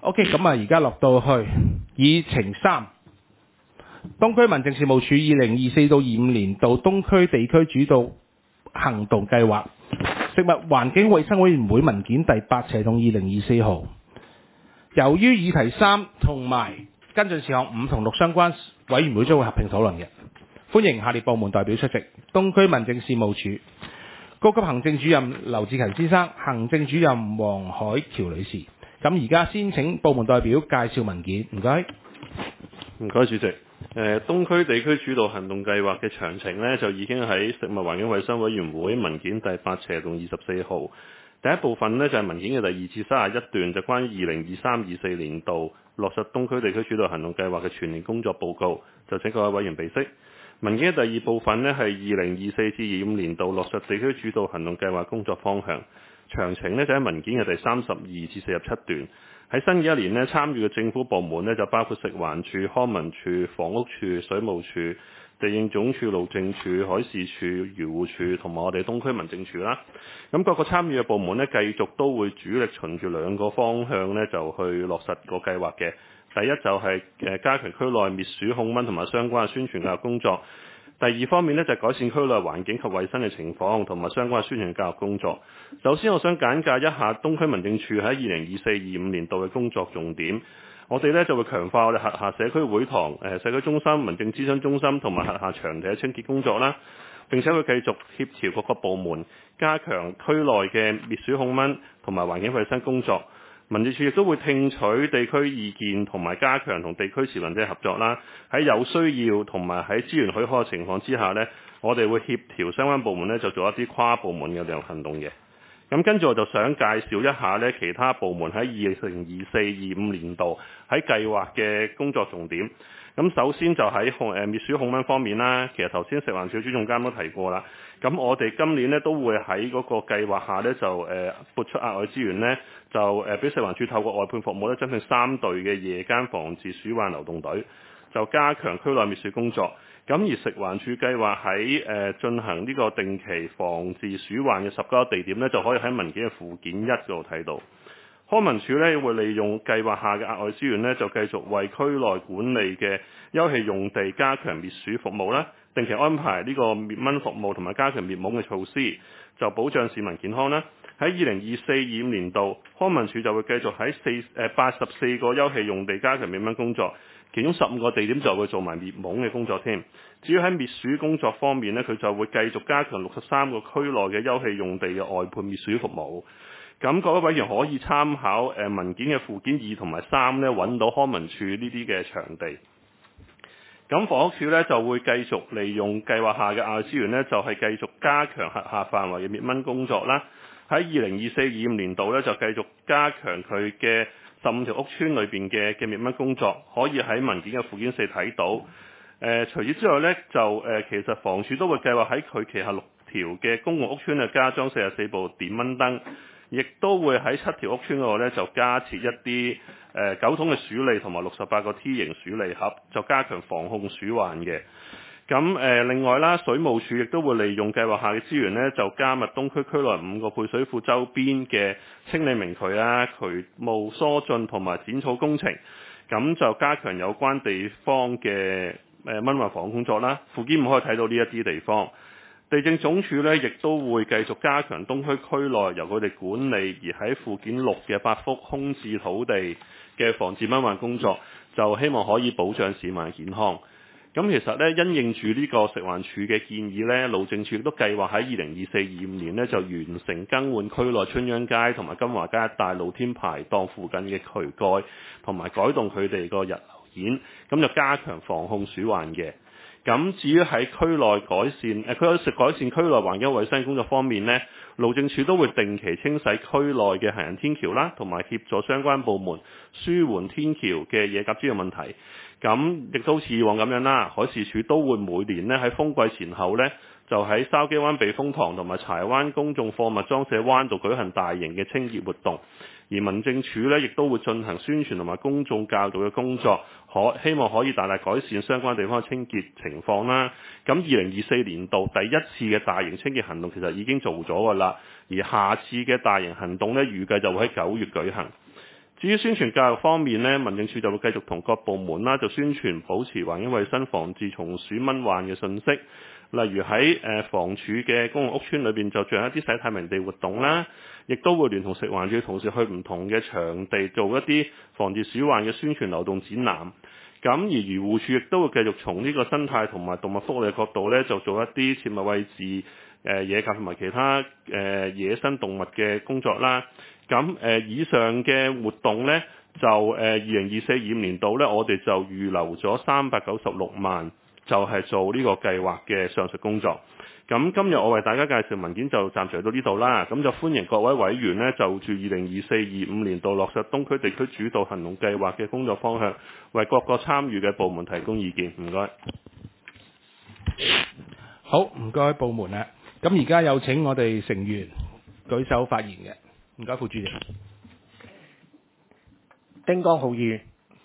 OK， 咁啊，而家落到去議程3，東區民政事務處2024到25年度東區地區主導行動計劃，食物環境衛生委員會文件第8/2024號。由於議題3同埋跟進事項5同6相關，委員會將會合併討論嘅。歡迎下列部門代表出席：東區民政事務處高級行政主任劉志勤先生、行政主任黃海橋女士。咁而家先請部門代表介紹文件，唔該。 唔該，主席。東區地區主導行動計劃嘅詳情呢，就已經喺食物環境衛生委員會文件第8/24號。第一部分呢，就係文件嘅第2至31段，就關於2023-24年度落實東區地區主導行動計劃嘅全年工作報告，就請各位委員備悉。文件嘅第二部分呢，係2024至25年度落實地區主導行動計劃工作方向，詳情呢，就喺文件嘅第32至47段。喺新嘅一年呢，參與嘅政府部門呢，就包括食環署、康文署、房屋署、水務署、地政總署、路政署、海事處、漁護署同埋我哋東區民政處啦。咁各個參與嘅部門呢，繼續都會主力循住兩個方向呢，就去落實個計劃嘅。第一就係加強區內滅鼠控蚊同埋相關嘅宣傳教育工作。第二方面呢，就係改善區內環境及衛生嘅情況同埋相關嘅宣傳教育工作。首先我想簡介一下東區民政處喺2024-25年度嘅工作重點。我哋呢就會強化我哋轄下社區會堂、社區中心、民政諮詢中心同埋轄下場地嘅清潔工作啦。並且會繼續協調各個部門，加強區內嘅滅鼠控蚊同埋環境衛生工作。民政處亦都會聽取地區意見同埋加強同地區持份者合作啦。喺有需要同埋喺資源許可嘅情況之下呢，我哋會協調相關部門呢就做一啲跨部門嘅聯合行動嘅。咁跟住我就想介紹一下呢其他部門喺2024-25年度喺計劃嘅工作重點。咁首先就喺滅鼠控蚊方面啦，其實頭先食環署主總監都提過啦。咁我哋今年呢都會喺嗰個計劃下呢，就撥出額外資源呢，就俾食環署透過外判服務呢，增聘3隊嘅夜間防治鼠患流動隊，就加強區內滅鼠工作。咁而食環署計劃喺進行呢個定期防治鼠患嘅19個地點呢，就可以喺文件嘅附件1嗰度睇到。康文署呢會利用計劃下嘅額外資源呢，就繼續為區內管理嘅休憩用地加強滅鼠服務啦，定期安排呢個滅蚊服務同埋加強滅蚊嘅措施，就保障市民健康啦。喺2024-25年度，康文署就會繼續喺84個休憩用地加強滅蚊工作，其中15個地點就會做埋滅蚊嘅工作添。至於喺滅鼠工作方面呢，佢就會繼續加強63個區內嘅休憩用地嘅外判滅鼠服務。咁各位委員可以參考文件嘅附件2同埋3呢，揾到康文署呢啲嘅場地。咁房屋署呢，就會繼續利用計劃下嘅額外資源呢，就係繼續加強轄下範圍嘅滅蚊工作啦。喺2024-25年度呢，就繼續加強佢嘅15條屋邨裏邊嘅滅蚊工作，可以喺文件嘅附件4睇到。除此之外呢，就其實房署都會計劃喺佢旗下6條嘅公共屋邨啊加裝44部電蚊燈。亦都會喺7條屋邨嗰度呢，就加設一啲9桶嘅鼠餌同埋68個 T 型鼠餌盒，就加強防控鼠患嘅。咁另外啦，水務署亦都會利用計劃下嘅資源呢，就加密東區區內5個配水庫周邊嘅清理明渠啊、渠務疏浚同埋剪草工程，咁就加強有關地方嘅蚊患防控工作啦。附件5可以睇到呢一啲地方。地政總署呢，亦都會繼續加強東區區內由佢哋管理，而喺附件6嘅8幅空置土地嘅防治蚊患工作，就希望可以保障市民健康。咁其實呢，因應住呢個食環署嘅建議呢，路政署亦都計劃喺2024-25年呢，就完成更換區內春秧街同埋金華街一帶露天排檔附近嘅渠蓋，同埋改動佢哋個日流線，咁就加強防控鼠患嘅。咁至於喺區內改善區內環境衛生工作方面呢，路政署都會定期清洗區內嘅行人天橋啦，同埋協助相關部門舒緩天橋嘅野鴿滋嘅問題。咁亦都似以往咁樣啦，海事處都會每年呢喺風季前後呢，就喺筲箕灣避風塘同埋柴灣公眾貨物裝卸灣度舉行大型嘅清潔活動。而民政處呢，亦都會進行宣傳同埋公眾教導嘅工作，希望可以大大改善相關地方嘅清潔情況啦。咁2024年度第一次嘅大型清潔行動其實已經做咗㗎啦，而下次嘅大型行動呢，預計就會喺9月舉行。 至於宣傳教育方面呢，民政處就會繼續同各部門啦，就宣傳保持環境衛生、防治蟲鼠蚊患嘅信息。例如喺房署嘅公共屋邨裏邊就進行一啲洗太平地活動啦，亦都會聯同食環署同事去唔同嘅場地做一啲防治鼠患嘅宣傳流動展覽。咁而漁護署亦都會繼續從呢個生態同埋動物福利嘅角度咧，就做一啲切勿餵飼野鴿同埋其他野生動物嘅工作啦。咁以上嘅活動咧，就2024-25年度咧，我哋就預留咗396萬，就係做呢個計劃嘅上述工作。咁今日我為大家介紹文件就暫時到呢度啦。咁就歡迎各位委員呢，就住2024-25年度落實東區地區主導行動計劃嘅工作方向，為各個參與嘅部門提供意見。唔該。 好，唔該部門啦。咁而家有請我哋成員舉手發言嘅。唔該，副主席。 丁江浩議員。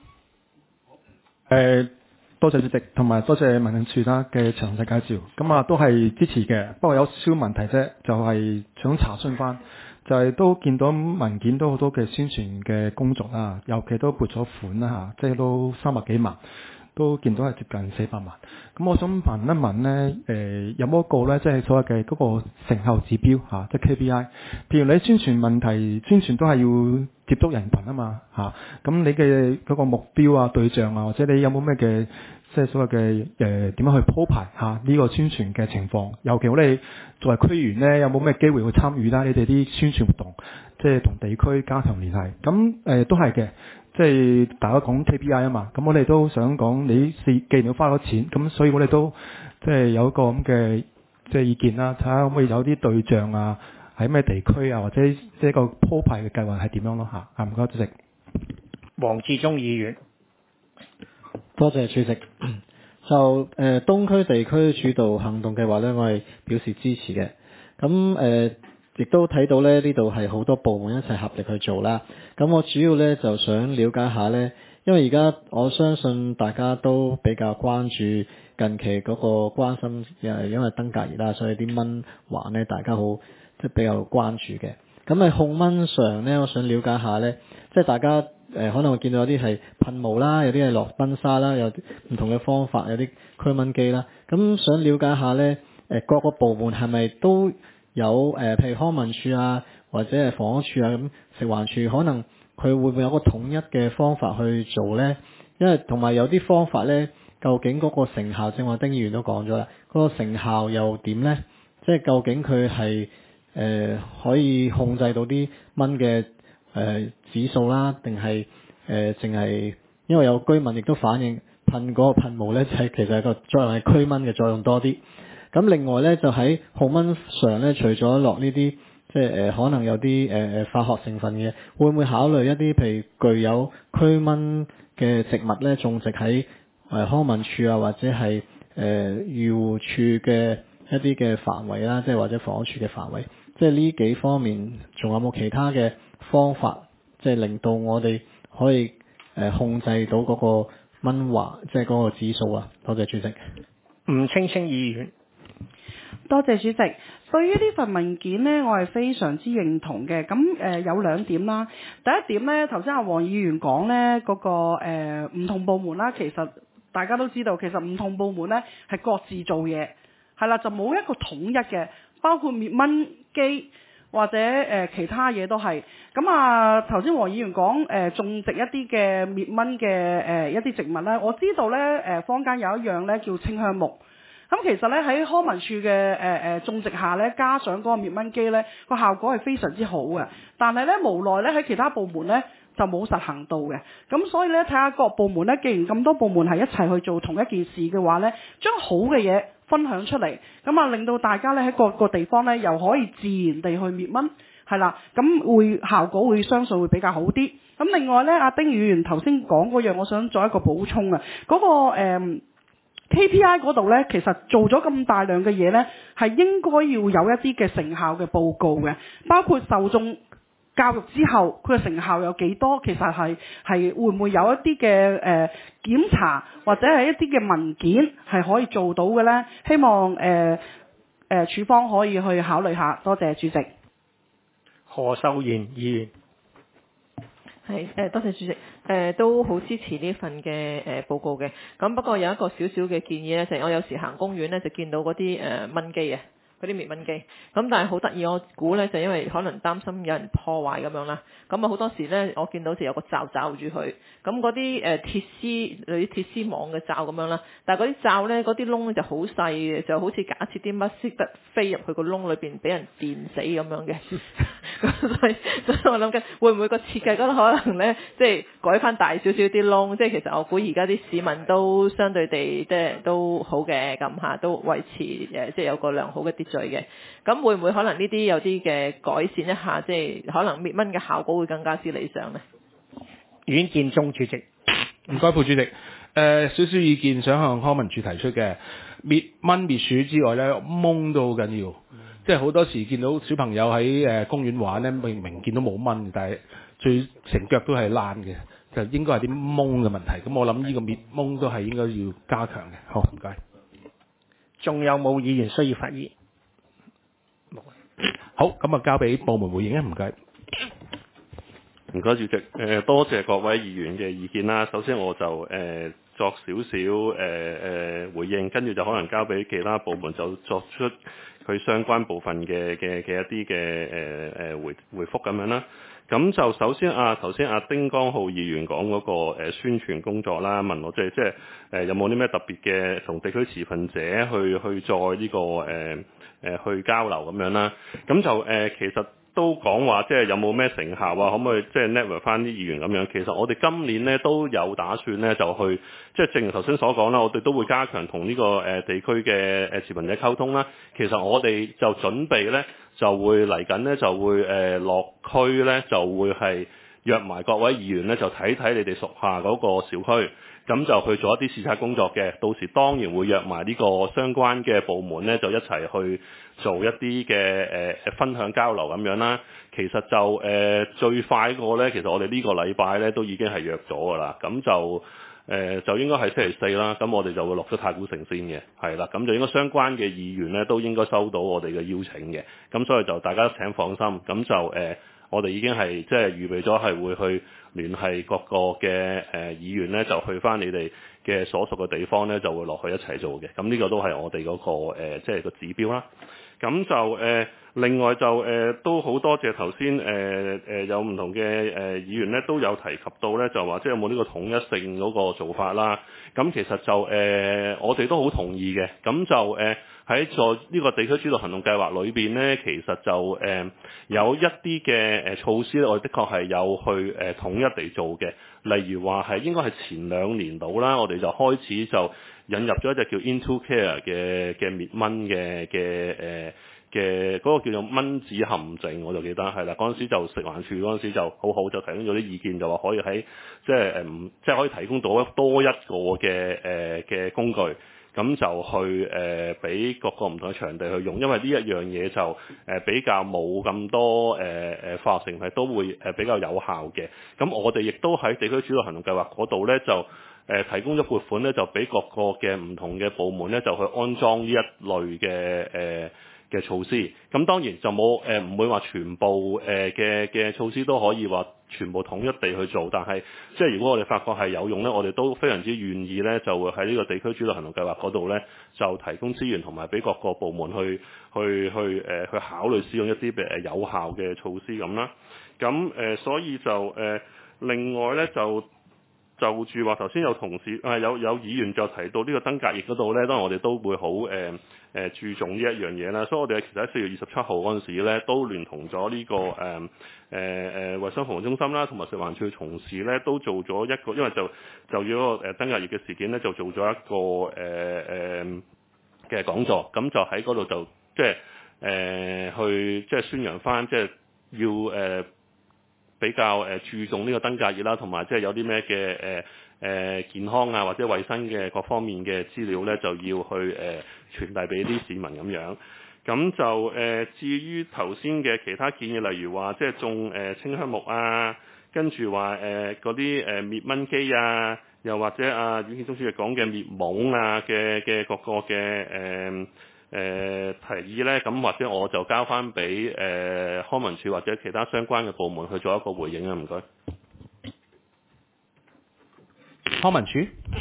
多謝主席，同埋多謝民政處啦嘅詳細介紹。咁啊，都係支持嘅，不過有少少問題啫，就係想查詢翻，就係都見到文件都好多嘅宣傳嘅工作啦，尤其都撥咗款啦嚇，即係都300幾萬，都見到係接近400萬。咁我想問一問呢，有冇一個呢？即係所謂嘅嗰個成效指標嚇，即係 KPI。譬如你宣傳問題，宣傳都係要接觸人群啊嘛嚇，咁你嘅嗰個目標啊、對象啊，或者你有冇咩嘅即係所謂嘅點樣去鋪排嚇呢個宣傳嘅情況？尤其我哋作為區議員呢，有冇咩機會去參與啦？你哋啲宣傳活動，即係同地區加強聯繫。咁都係嘅。即係大家講 KPI 啊嘛，咁我哋都想講你既然要花咗錢，咁所以我哋都即係有一個咁嘅即係意見啦，睇下可唔可以有啲對象啊，喺咩地區啊，或者即係個鋪排嘅計劃係點樣咯嚇？唔該主席。 黃志忠議員。 多謝主席。就東區地區主導行動計劃咧，我係表示支持嘅。咁亦都睇到咧，呢度係好多部門一齊合力去做啦。咁我主要咧就想了解下咧，因為而家我相信大家都比較關注近期嗰個關心，因為登革熱啦，所以啲蚊患咧大家好即係比較關注嘅。咁喺控蚊上咧，我想了解下咧，即係大家可能會見到有啲係噴霧啦，有啲係落賓沙啦，有啲唔同嘅方法，有啲驅蚊機啦。咁想了解下咧，各個部門係咪都有譬如康文署啊，或者係房屋署啊，咁食環署可能佢會唔會有個統一嘅方法去做呢？因為同埋有啲方法呢，究竟嗰個成效，正話丁議員都講咗啦，嗰個成效又點呢？即係究竟佢係可以控制到啲蚊嘅指數啦，定係淨係因為有居民亦都反映噴嗰個噴霧呢，就係其實係個作用係驅蚊嘅作用多啲。咁另外咧，就喺控蚊上咧，除咗落呢啲即係可能有啲化學成分嘅，會唔會考慮一啲譬如具有驅蚊嘅植物咧，種植喺康文署啊，或者係漁護署嘅一啲嘅範圍啦，即係或者房屋署嘅範圍，即係呢幾方面，仲有冇其他嘅方法，即係令到我哋可以控制到嗰個蚊患，即係嗰個指數啊？多謝主席。 吳青青議員。 多謝主席。對於呢份文件呢，我係非常之認同嘅。咁有2點啦。第一點呢，頭先阿黃議員講呢嗰個唔同部門啦，其實大家都知道，其實唔同部門呢係各自做嘢，係啦，就冇一個統一嘅，包括滅蚊機或者其他嘢都係。咁啊，頭先黃議員講種植一啲嘅滅蚊嘅一啲植物呢，我知道呢坊間有一樣呢叫清香木。咁其實咧喺康文署嘅種植下咧，加上嗰個滅蚊機咧，個效果係非常之好嘅。但係咧無奈咧喺其他部門咧就冇實行到嘅。咁所以咧睇下各部門咧，既然咁多部門係一齊去做同一件事嘅話咧，將好嘅嘢分享出嚟，咁啊令到大家咧喺各個地方咧又可以自然地去滅蚊，係啦，咁會效果會相信會比較好啲。咁另外咧，阿丁議員頭先講嗰樣，我想做一個補充啊，嗰個KPI 嗰度呢，其實做咗咁大量嘅嘢呢，係應該要有一啲嘅成效嘅報告嘅，包括受眾教育之後佢嘅成效有幾多，其實係會唔會有一啲嘅檢查或者係一啲嘅文件係可以做到嘅呢？希望處方可以去考慮下。多謝主席。 何秀賢議員。 係多謝主席，都好支持呢份嘅報告嘅。咁不過有一個少少嘅建議咧，就係我有時行公園咧就見到嗰啲蚊機啊，嗰啲滅蚊機。咁但係好得意，我估咧就因為可能擔心有人破壞咁樣啦。咁啊好多時咧，我見到就有個罩罩住佢。咁嗰啲鐵絲類鐵絲網嘅罩咁樣啦，但係嗰啲罩咧嗰啲窿咧就好細嘅，就好似假設啲乜識得飛入去個窿裏邊俾人電死咁樣嘅。所以我諗緊會唔會個設計嗰度可能咧，即係改翻大少少啲窿，即係其實我估而家啲市民都相對地即係都好嘅咁嚇，都維持即係有個良好嘅秩序嘅。咁會唔會可能呢啲有啲嘅改善一下，即係可能滅蚊嘅效果會更加之理想咧？ 阮建中主席， 唔該，副主席。少少意見想向康文署提出嘅，滅蚊滅鼠之外咧，蚊都好緊要。即係好多時見到小朋友喺公園玩咧，明明見到冇蚊，但係最成腳都係爛嘅，就應該係啲蚊嘅問題。咁我諗呢個滅蚊都係應該要加強嘅。好，唔該。 仲有冇議員需要發言？冇。 好，咁啊交俾部門回應啊，唔該。 唔該，主席。多謝各位議員嘅意見啦。首先我就作少少回應，跟住就可能交俾其他部門就作出佢相關部分嘅一啲嘅回覆咁樣啦。咁就首先頭先丁江浩議員講嗰個宣傳工作啦，問我即係有冇啲咩特別嘅同地區持份者去再呢個去交流咁樣啦。咁就其實都講話即係有冇咩成效啊？可唔可以即係 network 翻啲議員咁樣？其實我哋今年咧都有打算咧就去，即係正如頭先所講啦，我哋都會加強同呢個地區嘅持份者溝通啦。其實我哋就準備咧就會嚟緊咧就會落區咧就會係約埋各位議員咧就睇睇你哋屬下嗰個小區。咁就去做一啲視察工作嘅，到時當然會約埋呢個相關嘅部門咧，就一齊去做一啲嘅分享交流咁樣啦。其實就最快個咧，其實我哋呢個禮拜咧都已經係約咗㗎啦。咁就應該係星期四啦。咁我哋就會落咗太古城先嘅，係啦。咁就應該相關嘅議員咧都應該收到我哋嘅邀請嘅。咁所以就大家請放心。咁就我哋已經係即係預備咗係會去聯繫各個嘅議員咧，就去翻你哋嘅所屬嘅地方咧，就會落去一齊做嘅。咁呢個都係我哋嗰個即係個指標啦。咁就另外就都好多謝頭先有唔同嘅議員咧都有提及到咧，就話即係有冇呢個統一性嗰個做法啦。咁其實就我哋都好同意嘅。咁就喺在呢個地區主導行動計劃裏邊咧，其實就有一啲嘅措施咧，我哋的確係有去統一地做嘅。例如話係應該係前2年度啦，我哋就開始就引入咗一隻叫 Into Care 嘅滅蚊嘅嗰個叫做蚊子陷阱，我就記得係啦。嗰陣時就食環署嗰陣時就好好，就提供咗啲意見，就話可以喺即係可以提供到多一個嘅工具。咁就去俾各個唔同嘅場地去用，因為呢一樣嘢就比較冇咁多化學成分，都會比較有效嘅。咁我哋亦都喺地區主導行動計劃嗰度咧，就提供咗撥款咧，就俾各個嘅唔同嘅部門咧，就去安裝呢一類嘅措施。咁當然就冇唔會話全部嘅措施都可以話全部統一地去做，但係即係如果我哋發覺係有用咧，我哋都非常之願意咧，就會喺呢個地區主導行動計劃嗰度咧，就提供資源同埋俾各個部門去考慮使用一啲有效嘅措施咁啦。咁所以就另外咧就住話頭先有同事有議員就提到呢個登革熱嗰度咧，當然我哋都會好注重呢一樣嘢啦。所以我哋其實喺4月27號嗰陣時咧，都聯同咗呢個衞生防護中心啦，同埋食環署嘅同事咧，都做咗一個，因為就要個登革熱嘅事件咧，就做咗一個嘅講座，咁就喺嗰度就即係去即係宣揚翻，即係要比較注重呢個登革熱啦，同埋即係有啲咩嘅健康啊或者衞生嘅各方面嘅資料咧，就要去傳遞俾啲市民咁樣。咁就至於頭先嘅其他建議，例如話即係種清香木啊，跟住話嗰啲滅蚊機啊，又或者阮建中主席講嘅滅蚊啊嘅各個嘅提議咧，咁或者我就交翻俾康文署或者其他相關嘅部門去做一個回應啊，唔該。 康文署。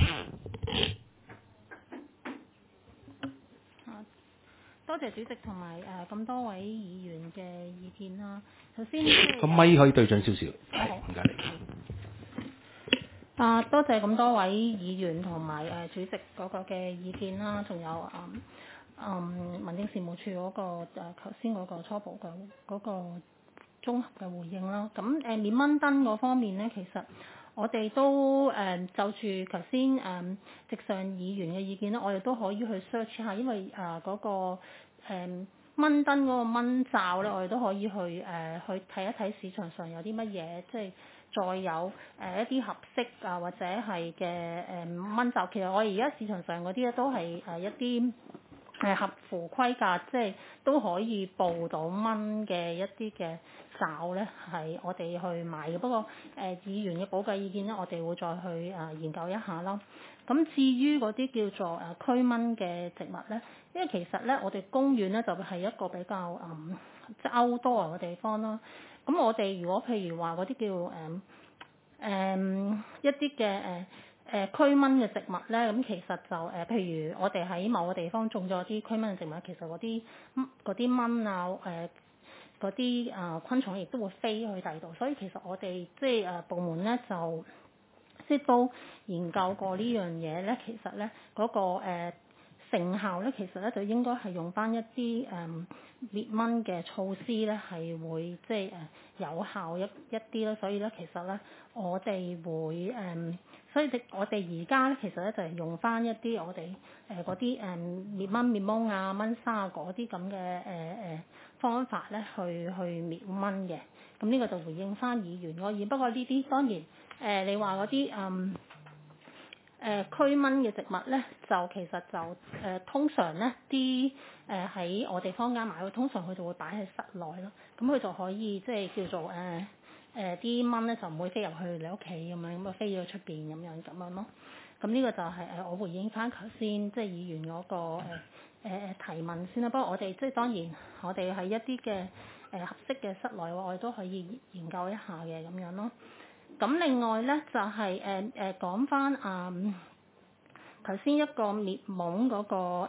多謝主席同埋咁多位議員嘅意見啦。首先， 個咪可以對準少少， 好唔該你。 多謝咁多位議員同埋主席嗰個嘅意見啦，仲有民政事務處嗰個頭先嗰個初步嘅嗰個綜合嘅回應啦。咁滅蚊燈嗰方面咧，其實我哋都就住頭先直上議員嘅意見咧，我哋都可以去 search 下，因為嗰個蚊燈嗰個蚊罩咧，我哋都可以去睇一睇市場上有啲乜嘢，即係再有一啲合適或者係嘅蚊罩。其實我哋而家市場上嗰啲咧都係一啲合乎規格，即係都可以報到蚊嘅一啲嘅罩咧，係我哋去買嘅。不過議員嘅寶貴意見咧，我哋會再去研究一下啦。咁至於嗰啲叫做驅蚊嘅植物咧，因為其實咧我哋公園咧就係一個比較即係 outdoor 嘅地方啦。咁我哋如果譬如話嗰啲叫一啲嘅驅蚊嘅植物咧，咁其實就譬如我哋喺某個地方種咗啲驅蚊嘅植物，其實嗰啲蚊嗰啲昆蟲亦都會飛去第二度，所以其實我哋即係部門咧就即係都研究過呢樣嘢咧，其實咧嗰個成效咧，其實咧就應該係用翻一啲滅蚊嘅措施咧，係會即係有效一啲啦。所以咧，其實咧我哋會所以我哋而家咧其實咧就係用翻一啲我哋嗰啲滅蚊滅蚊啊、蚊砂嗰啲咁嘅方法咧去滅蚊嘅。咁呢個就回應翻議員嗰意見。不過呢啲當然你話嗰啲驅蚊嘅植物咧，就其實就通常咧啲喺我哋坊間買，通常佢就會擺喺室內咯。咁佢就可以即係叫做啲蚊咧就唔會飛入去你屋企咁樣，咁啊飛咗出邊咁樣咯。咁呢個就係我回應翻頭先即係議員嗰個提問先啦。不過我哋即係當然我哋喺一啲嘅合適嘅室內我哋都可以研究一下嘅咁樣咯。咁另外咧就係講翻頭先一個滅蚊嗰個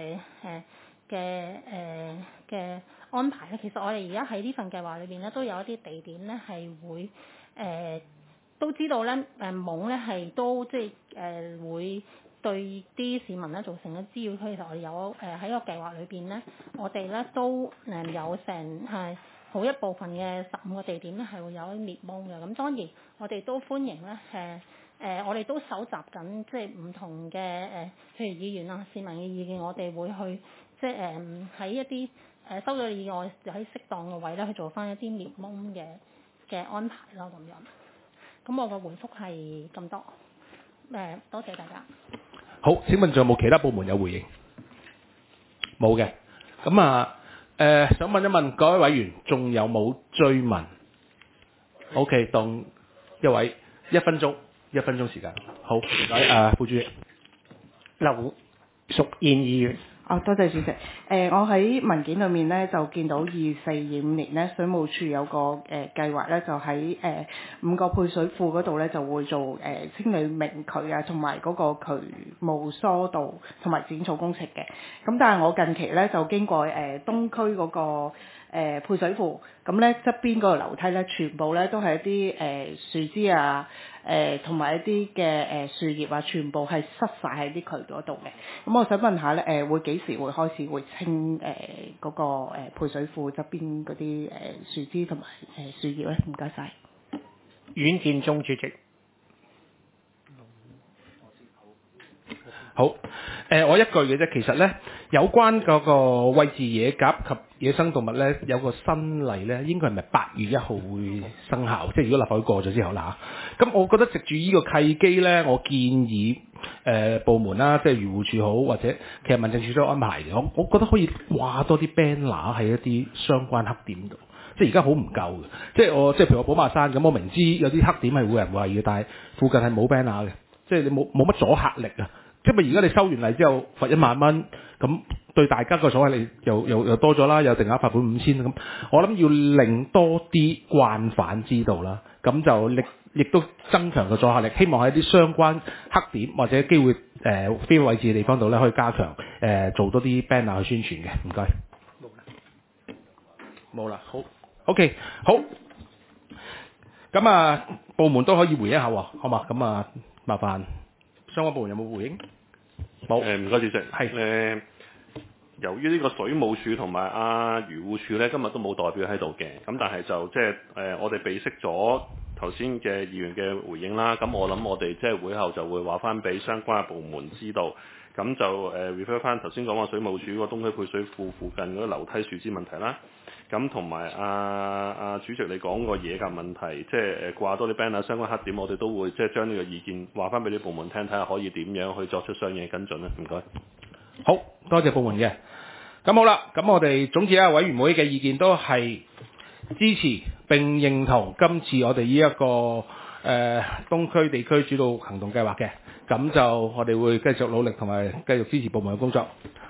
嘅安排咧，其實我哋而家喺呢份計劃裏邊咧都有一啲地點咧係會都知道咧蚊咧係都即係會對啲市民咧造成嘅滋擾。其實我哋有喺個計劃裏邊咧，我哋咧都有成係好一部分嘅15個地點咧係會有滅蚊嘅。咁當然我哋都歡迎咧我哋都搜集緊即係唔同嘅譬如議員啊、市民嘅意見，我哋會去即係喺一啲收到意外喺適當嘅位咧去做翻一啲滅蚊嘅安排咯咁樣。咁我個回覆係咁多，多謝大家。 好，請問仲有冇其他部門有回應？冇嘅。咁想問一問各位委員，仲有冇追問 ？OK， 當一位1分鐘時間。好，唔該，副主席。 劉淑燕議員。 多謝主席。我喺文件裏面咧就見到24-25年咧，水務署有個計劃咧，就喺5個配水庫嗰度咧就會做清理明渠啊，同埋嗰個渠務疏導同埋剪草工程嘅。咁但係我近期咧就經過東區嗰個配水庫，咁咧側邊嗰個樓梯咧全部咧都係一啲樹枝啊，同埋一啲嘅樹葉啊，全部係塞晒喺啲渠嗰度嘅。咁我想問下咧，會幾時會開始會清嗰個配水庫側邊嗰啲樹枝同埋樹葉咧？唔該晒。 阮建中主席。 好，我一句嘅啫。其實咧，有關嗰個餵飼野鴿及野生動物咧，有個新例咧，應該係咪8月1號會生效？即係如果立法會過咗之後啦嚇。咁我覺得藉住呢個契機咧，我建議部門啦，即係漁護署好，或者其實民政處都有安排嘅。我覺得可以掛多啲 banner 喺一啲相關黑點度。即係而家好唔夠嘅。即係譬如我寶馬山咁，我明知有啲黑點係會人餵嘅，但係附近係冇 banner 嘅，即係你冇乜阻嚇力啊。因為而家你收完例之後罰1萬蚊，咁對大家個所謂力又多咗啦，又定額罰款5000咁，我諗要令多啲慣犯知道啦，咁就亦都增強個阻嚇力，希望喺啲相關黑點或者機會非位置嘅地方度咧，可以加強做多啲 banner 去宣傳嘅。唔該。冇啦，好 OK 好。咁啊，部門都可以回應下喎，好嘛？咁啊，麻煩相關部門有冇回應？冇。 唔該，主席。 係。 由於呢個水務署同埋漁護署咧，今日都冇代表喺度嘅，咁但係就即係我哋備悉咗頭先嘅議員嘅回應啦。咁我諗我哋即係會後就會話翻俾相關嘅部門知道。咁就refer 翻頭先講話水務署個東區配水庫附近嗰啲樓梯樹枝問題啦。咁同埋主席你講個野鴿問題，即係掛多啲 banner 相關黑點，我哋都會即係將呢個意見話翻俾啲部門聽，睇下可以點樣去作出相應跟進咧。唔該。 好多謝部門嘅。咁好啦，咁我哋總結委員會嘅意見都係支持並認同今次我哋呢一個東區地區主導行動計劃嘅。咁就我哋會繼續努力同埋繼續支持部門嘅工作。